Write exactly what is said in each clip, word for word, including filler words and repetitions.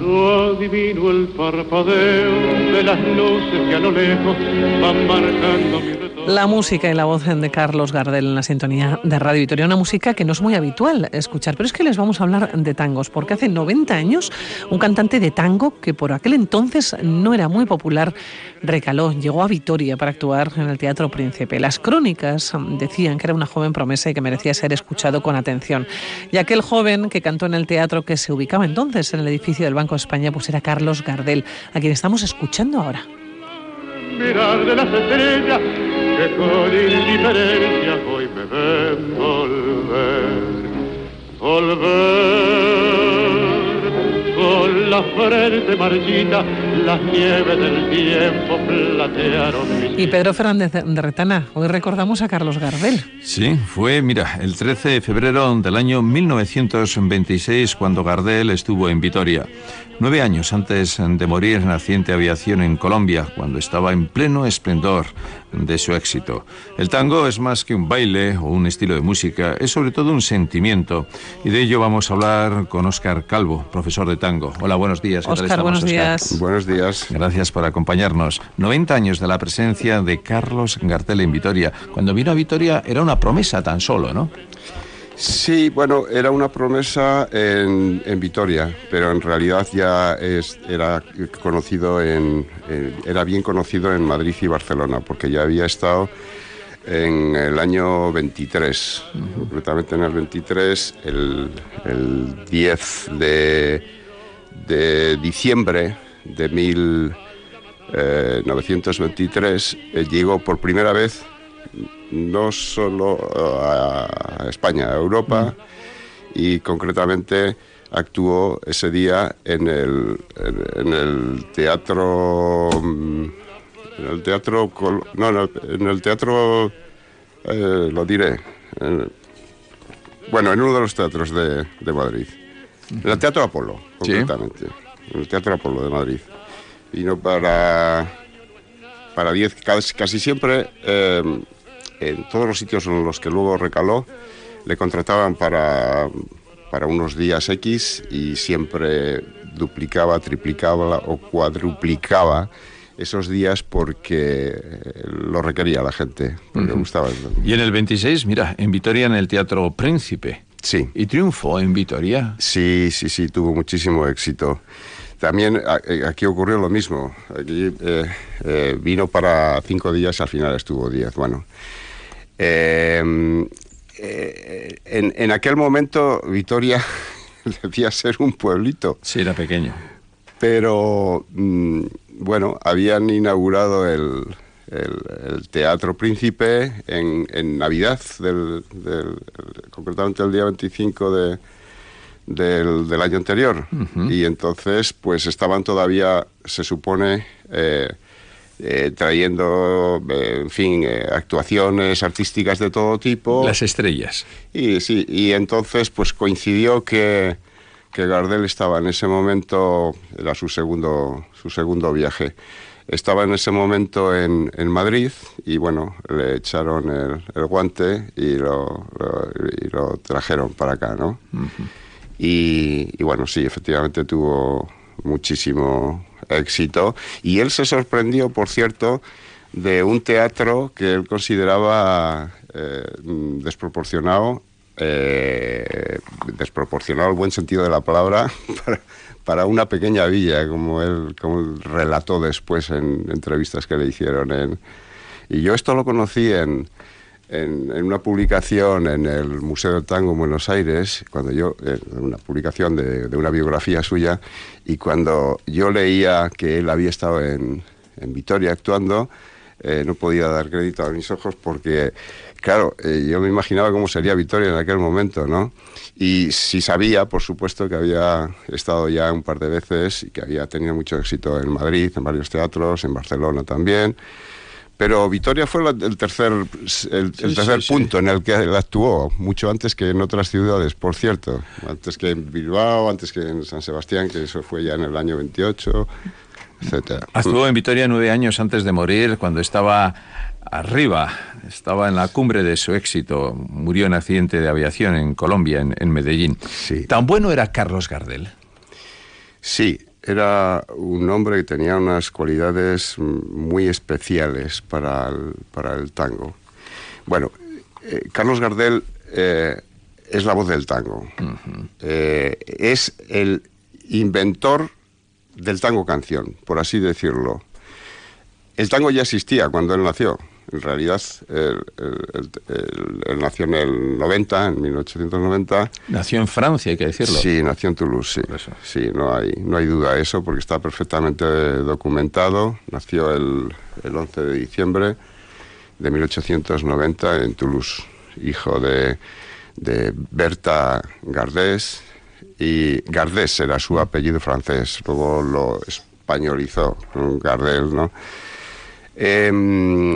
Yo adivino el parpadeo de las luces que a lo lejos van marcando mi retorno. La música y la voz de Carlos Gardel en la sintonía de Radio Vitoria, una música que no es muy habitual escuchar, pero es que les vamos a hablar de tangos, porque hace noventa años un cantante de tango que por aquel entonces no era muy popular recaló, llegó a Vitoria para actuar en el Teatro Príncipe. Las crónicas decían que era una joven promesa y que merecía ser escuchado con atención. Y aquel joven que cantó en el teatro que se ubicaba entonces en el edificio del Banco de España, pues era Carlos Gardel, a quien estamos escuchando ahora. Mirar de las estrellas que con indiferencia hoy me ven volver, volver con la frente marchita, las nieves del tiempo platearon mis... Y Pedro Fernández de Retana, hoy recordamos a Carlos Gardel. Sí, fue, mira, el trece de febrero del año mil novecientos veintiséis cuando Gardel estuvo en Vitoria. Nueve años antes de morir en accidente de aviación en Colombia, cuando estaba en pleno esplendor de su éxito. El tango es más que un baile o un estilo de música, es sobre todo un sentimiento. Y de ello vamos a hablar con Óscar Calvo, profesor de tango. Hola, buenos días. ¿Qué Óscar, tal estamos, buenos Óscar? días. Buenos días. Gracias por acompañarnos. noventa años de la presencia de Carlos Gardel en Vitoria. Cuando vino a Vitoria era una promesa tan solo, ¿no? Sí, bueno, era una promesa en, en Vitoria, pero en realidad ya es, era conocido en, en, era bien conocido en Madrid y Barcelona, porque ya había estado en el año veintitrés, uh-huh. Concretamente en el veintitrés, el, el diez de, de diciembre de mil novecientos veintitrés, eh, llegó por primera vez no solo a España, a Europa, mm. y concretamente actuó ese día en el, en, en el teatro, en el teatro, no, en el, en el teatro, eh, lo diré, en, bueno, en uno de los teatros de, de Madrid, en el Teatro Apolo, concretamente, ¿sí? En el Teatro Apolo de Madrid. Vino para, para diez, casi, casi siempre... Eh, en todos los sitios en los que luego recaló, le contrataban para, para unos días X y siempre duplicaba, triplicaba o cuadruplicaba esos días porque lo requería la gente, porque uh-huh. le gustaba. Y en el veintiséis, mira, en Vitoria, en el Teatro Príncipe. Sí. ¿Y triunfó en Vitoria? Sí, sí, sí, tuvo muchísimo éxito. También aquí ocurrió lo mismo. Aquí eh, eh, vino para cinco días, al final estuvo diez. Bueno, eh, eh, en, en aquel momento Vitoria debía ser un pueblito. Sí, era pequeño. Pero, mmm, bueno, habían inaugurado el, el, el Teatro Príncipe en, en Navidad, del, del, concretamente el día veinticinco de... Del, del año anterior, uh-huh. Y entonces pues estaban todavía, se supone, eh, eh, trayendo, eh, en fin, eh, actuaciones artísticas de todo tipo. Las estrellas. Y sí, y entonces pues coincidió que, que Gardel estaba en ese momento, era su segundo, su segundo viaje, estaba en ese momento en, en Madrid y bueno, le echaron el, el guante y lo, lo, y lo trajeron para acá, ¿no? Uh-huh. Y, y bueno, sí, efectivamente tuvo muchísimo éxito. Y él se sorprendió, por cierto, de un teatro que él consideraba eh, desproporcionado, eh, desproporcionado en el buen sentido de la palabra, para, para una pequeña villa, como él, como él relató después en entrevistas que le hicieron. En, y yo esto lo conocí en... En, en una publicación en el Museo del Tango en Buenos Aires, cuando yo, en una publicación de, de una biografía suya, y cuando yo leía que él había estado en, en Vitoria actuando, eh, no podía dar crédito a mis ojos porque, claro, eh, yo me imaginaba cómo sería Vitoria en aquel momento, ¿no? Y sí sabía, por supuesto, que había estado ya un par de veces y que había tenido mucho éxito en Madrid, en varios teatros, en Barcelona también. Pero Vitoria fue la, el tercer, el, sí, el tercer sí, punto sí. en el que él actuó, mucho antes que en otras ciudades, por cierto. Antes que en Bilbao, antes que en San Sebastián, que eso fue ya en el año veintiocho, etcétera. Estuvo en Vitoria nueve años antes de morir, cuando estaba arriba, estaba en la cumbre de su éxito. Murió en accidente de aviación en Colombia, en, en Medellín. Sí. ¿Tan bueno era Carlos Gardel? Sí. era un hombre que tenía unas cualidades muy especiales para el, para el tango. Bueno, eh, Carlos Gardel eh, es la voz del tango. Uh-huh. Eh, es el inventor del tango canción, por así decirlo. El tango ya existía cuando él nació. En realidad, él, él, él, él nació en el noventa, en mil ochocientos noventa. Nació en Francia, hay que decirlo. Sí, nació en Toulouse, sí. Sí, no hay, no hay duda de eso, porque está perfectamente documentado. Nació el, el once de diciembre de mil ochocientos noventa en Toulouse, hijo de, de Berta Gardés, y Gardés era su apellido francés, luego lo españolizó, Gardel, ¿no? Eh,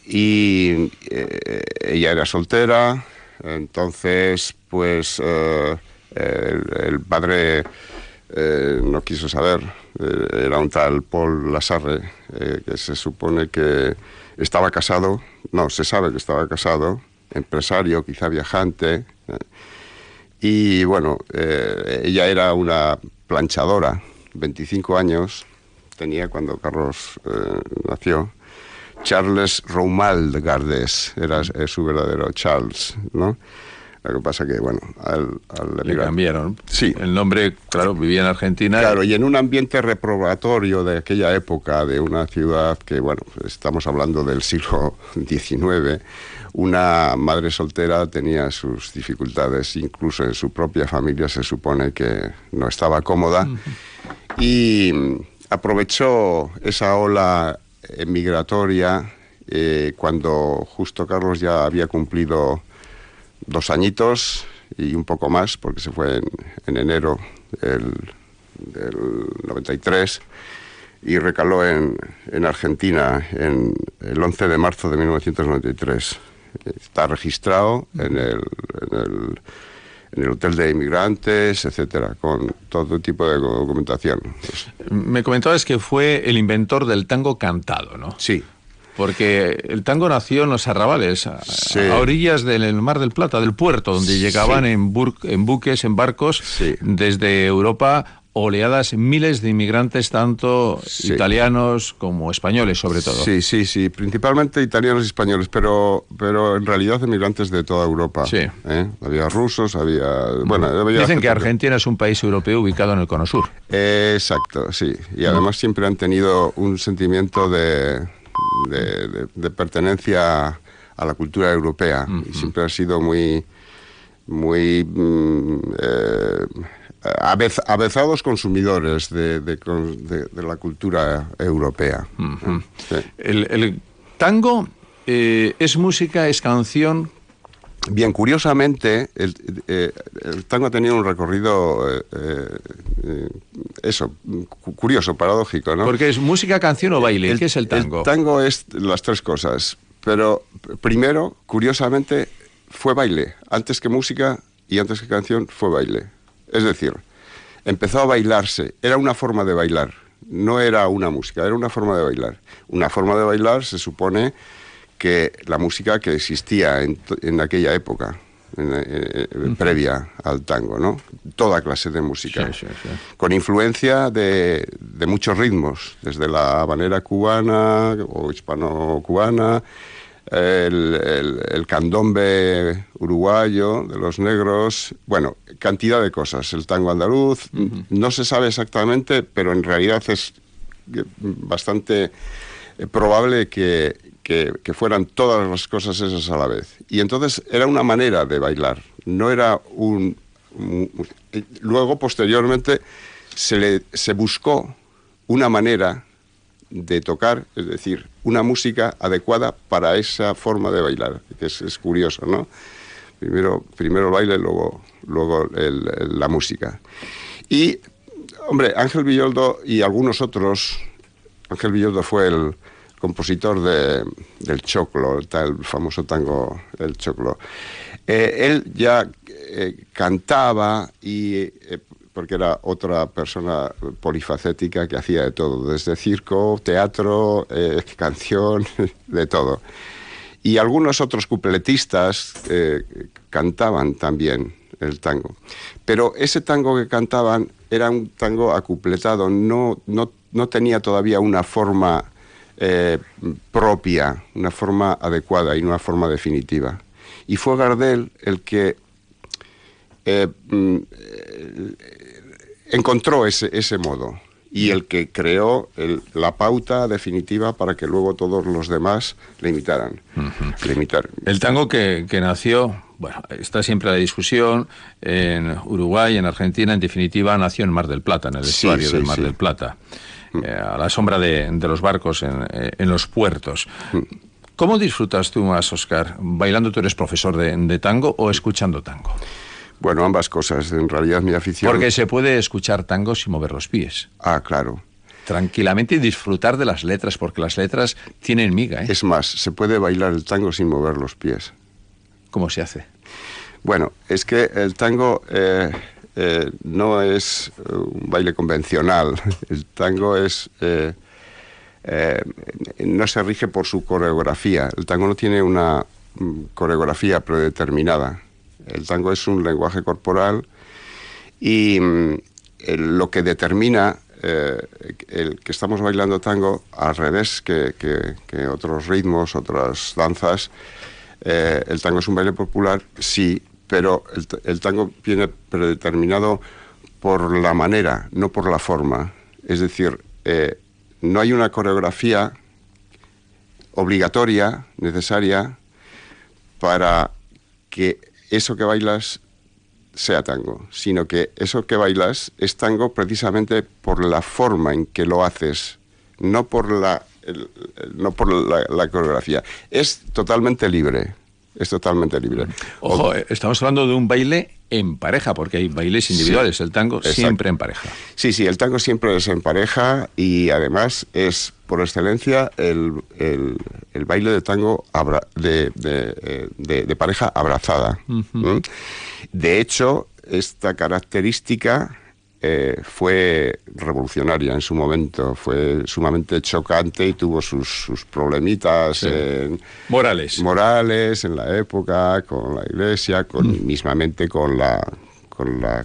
y eh, ella era soltera, entonces pues eh, el, el padre eh, no quiso saber, eh, era un tal Paul Lasarre, eh, que se supone que estaba casado, no, se sabe que estaba casado, empresario, quizá viajante, eh, y bueno, eh, ella era una planchadora, veinticinco años tenía cuando Carlos eh, nació. Charles Romuald Gardés era es su verdadero Charles, ¿no? Lo que pasa que, bueno, al, al le cambiaron. Sí. El nombre, claro, vivía en Argentina. Claro, y en un ambiente reprobatorio de aquella época, de una ciudad que, bueno, estamos hablando del siglo diecinueve, una madre soltera tenía sus dificultades, incluso en su propia familia se supone que no estaba cómoda, uh-huh. Y aprovechó esa ola emigratoria eh, cuando justo Carlos ya había cumplido dos añitos y un poco más, porque se fue en, en enero del, del noventa y tres y recaló en, en Argentina en el once de marzo de mil novecientos noventa y tres. Está registrado en el, en el, en el Hotel de Inmigrantes, etcétera, con todo tipo de documentación. Me comentabas que fue el inventor del tango cantado, ¿no? Sí. Porque el tango nació en los arrabales, a, sí. a orillas del Mar del Plata, del puerto, donde llegaban sí. en, bur, en buques, en barcos, sí. desde Europa, oleadas, miles de inmigrantes, tanto sí. italianos como españoles, sobre todo. Sí, sí, sí, principalmente italianos y españoles, pero, pero en realidad inmigrantes de toda Europa. Sí. ¿Eh? Había rusos, había... Bueno, había Dicen que Argentina que... es un país europeo ubicado en el Cono Sur. Eh, exacto, sí. Y además siempre han tenido un sentimiento de, de, de, de pertenencia a la cultura europea. Uh-huh. Y siempre han sido muy... muy mm, eh, Avez, avezados consumidores de, de, de, de la cultura europea. Uh-huh. Sí. El, el tango eh, es música, es canción. Bien, curiosamente, el, eh, el tango ha tenido un recorrido, eh, eh, eso, curioso, paradójico, ¿no? Porque es música, canción o baile. El, ¿Qué es el tango? El tango es las tres cosas, pero primero, curiosamente, fue baile. Antes que música y antes que canción, fue baile. Es decir, empezó a bailarse, era una forma de bailar, no era una música, era una forma de bailar. Una forma de bailar se supone que la música que existía en, en aquella época, en, en, en, previa al tango, ¿no? Toda clase de música, sí, sí, sí. con influencia de, de muchos ritmos, desde la habanera cubana o hispano-cubana, El, el, el candombe uruguayo de los negros, bueno, cantidad de cosas, el tango andaluz, uh-huh. no se sabe exactamente, pero en realidad es bastante probable que, que, que fueran todas las cosas esas a la vez. Y entonces era una manera de bailar, no era un... un luego, posteriormente, se, le, se buscó una manera de tocar, es decir, una música adecuada para esa forma de bailar, que es, es curioso, ¿no? Primero, primero el baile, luego, luego el, el, la música. Y, hombre, Ángel Villoldo y algunos otros, Ángel Villoldo fue el compositor de, del Choclo, el, el famoso tango El Choclo. Eh, él ya eh, cantaba y... Eh, porque era otra persona polifacética que hacía de todo, desde circo, teatro, eh, canción, de todo. Y algunos otros cupletistas eh, cantaban también. el tango. Pero ese tango que cantaban era un tango acupletado, no, no, no tenía todavía una forma eh, propia, una forma adecuada y una forma definitiva. Y fue Gardel el que eh, eh, encontró ese, ese modo y el que creó el, la pauta definitiva para que luego todos los demás le imitaran. Uh-huh. Le imitaran. El tango que, que nació, bueno, está siempre la discusión, en Uruguay, en Argentina, en definitiva nació en Mar del Plata, en el estuario sí, sí, del Mar sí. del Plata, uh-huh. eh, a la sombra de, de los barcos en, en los puertos. Uh-huh. ¿Cómo disfrutas tú más, Óscar? ¿Bailando? ¿Tú eres profesor de, de tango o escuchando tango? Bueno, ambas cosas. En realidad mi afición... Porque se puede escuchar tango sin mover los pies. Ah, claro. Tranquilamente y disfrutar de las letras, porque las letras tienen miga, ¿eh? Es más, se puede bailar el tango sin mover los pies. ¿Cómo se hace? Bueno, es que el tango eh, eh, no es un baile convencional. El tango es... Eh, eh, no se rige por su coreografía. El tango no tiene una mm, coreografía predeterminada. El tango es un lenguaje corporal y mm, el, lo que determina eh, el que estamos bailando tango, al revés que, que, que otros ritmos, otras danzas, eh, el tango es un baile popular, sí, pero el, el tango viene predeterminado por la manera, no por la forma. Es decir, eh, no hay una coreografía obligatoria, necesaria, para que eso que bailas sea tango, sino que eso que bailas es tango precisamente por la forma en que lo haces, no por la, el, no por la, la coreografía. Es totalmente libre, es totalmente libre. Ojo, o, estamos hablando de un baile en pareja, porque hay bailes individuales, sí, el tango exacto. Siempre en pareja. Sí, sí, el tango siempre es en pareja y además es por excelencia el, el, el baile de tango abra, de, de, de, de pareja abrazada. Uh-huh. ¿Mm? De hecho, esta característica eh, fue revolucionaria en su momento, fue sumamente chocante y tuvo sus, sus problemitas sí. en, morales. morales en la época, con la iglesia, con, uh-huh. mismamente con la... con la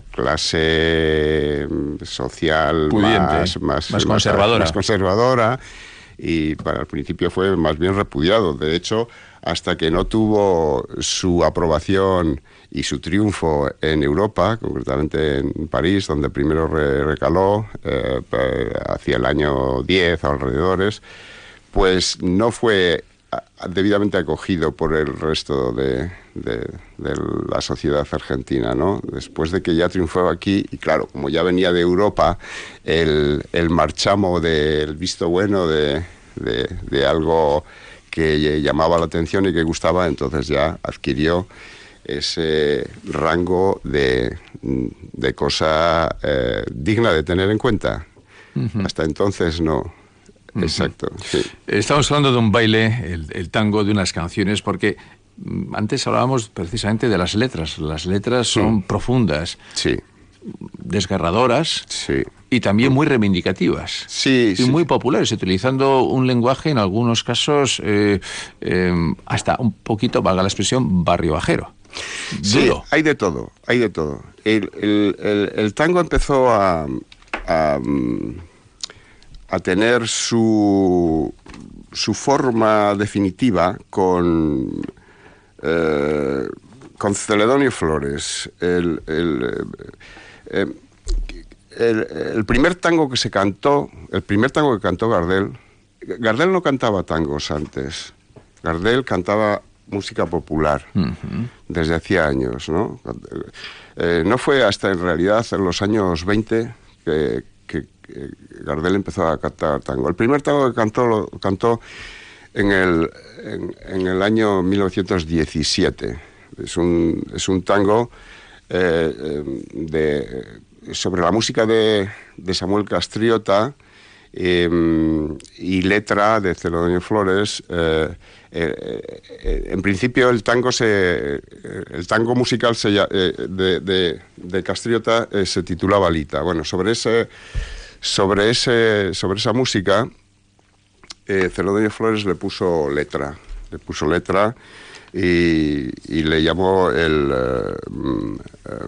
clase social más, más, más conservadora. Más, más conservadora y para el principio fue más bien repudiado. De hecho, hasta que no tuvo su aprobación y su triunfo en Europa, concretamente en París, donde primero re recaló eh, hacia el año diez o alrededores, pues no fue debidamente acogido por el resto de, de, de la sociedad argentina, ¿no? Después de que ya triunfaba aquí, y claro, como ya venía de Europa, el, el marchamo del visto bueno de, de, de algo que llamaba la atención y que gustaba, entonces ya adquirió ese rango de, de cosa eh, digna de tener en cuenta. Uh-huh. Hasta entonces no. Exacto, sí. Estamos hablando de un baile, el, el tango, de unas canciones, porque antes hablábamos precisamente de las letras. Las letras son mm. profundas, sí. desgarradoras, sí. y también muy reivindicativas. Sí, y sí. muy populares, utilizando un lenguaje, en algunos casos, eh, eh, hasta un poquito, valga la expresión, barrio bajero. Sí, duro. hay de todo, hay de todo. El, el, el, el tango empezó a... a a tener su, su forma definitiva con, eh, con Celedonio Flores. El, el, eh, el, el primer tango que se cantó, el primer tango que cantó Gardel, Gardel no cantaba tangos antes, Gardel cantaba música popular, uh-huh. desde hacía años, ¿no? Eh, no fue hasta en realidad en los años veinte que Gardel empezó a cantar tango. El primer tango que cantó lo cantó en el, en, en el año mil novecientos diecisiete. Es un, es un tango eh, de, sobre la música de, de Samuel Castriota eh, y letra de Celedonio Flores. Eh, eh, eh, en principio el tango se el tango musical se, eh, de, de, de Castriota eh, se titulaba Lita. Bueno, sobre ese Sobre, ese, sobre esa música, eh, Celedonio Flores le puso letra, le puso letra y, y le llamó el uh, um,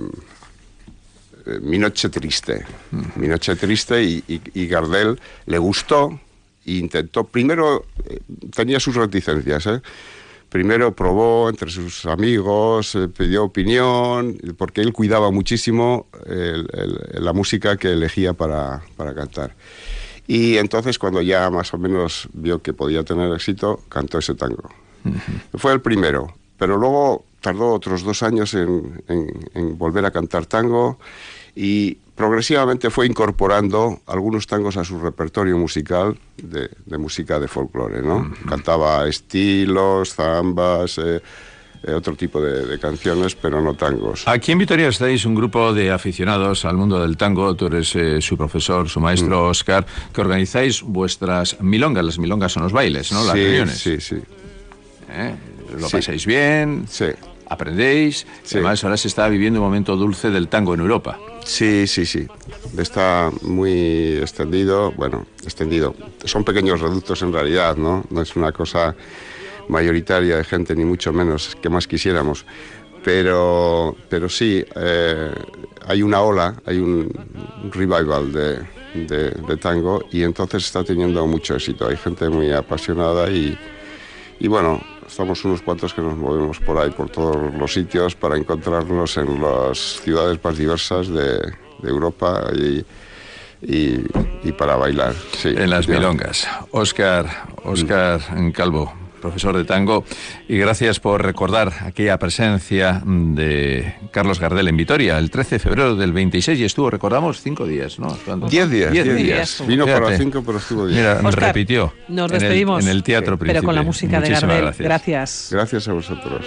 uh, Mi Noche Triste. Mm. Mi Noche Triste, y, y, y Gardel le gustó e intentó. Primero eh, tenía sus reticencias, ¿eh? Primero probó entre sus amigos, eh, pidió opinión, porque él cuidaba muchísimo el, el, la música que elegía para, para cantar. Y entonces, cuando ya más o menos vio que podía tener éxito, cantó ese tango. Uh-huh. Fue el primero, pero luego tardó otros dos años en, en, en volver a cantar tango, y progresivamente fue incorporando algunos tangos a su repertorio musical de, de música de folclore, ¿no? Uh-huh. Cantaba estilos, zambas, eh, eh, otro tipo de, de canciones, pero no tangos. Aquí en Vitoria estáis un grupo de aficionados al mundo del tango. Tú eres eh, su profesor, su maestro, uh-huh. Óscar, que organizáis vuestras milongas. Las milongas son los bailes, ¿no? Las sí, reuniones. Sí, sí. ¿Eh? Lo sí. pasáis bien, sí. aprendéis. Sí. Además, ahora se está viviendo un momento dulce del tango en Europa. Sí, sí, sí. Está muy extendido. Bueno, extendido. Son pequeños reductos en realidad, ¿no? No es una cosa mayoritaria de gente, ni mucho menos, que más quisiéramos. Pero, pero sí, eh, hay una ola, hay un revival de, de, de tango, y entonces está teniendo mucho éxito. Hay gente muy apasionada y, y bueno, estamos unos cuantos que nos movemos por ahí, por todos los sitios, para encontrarnos en las ciudades más diversas de, de Europa y, y, y para bailar. Sí, en las milongas. Óscar, Óscar mm. Calvo, profesor de tango, y gracias por recordar aquella presencia de Carlos Gardel en Vitoria el trece de febrero del veintiséis, y estuvo, recordamos, cinco días, ¿no? Diez días. Diez, diez días. días. Vino Fíjate. para cinco, pero estuvo diez. Mira, Óscar, repitió. Nos despedimos. En el, en el Teatro sí, Príncipe. Pero con la música Muchísimas de Gardel. Gracias. Gracias. Gracias a vosotros.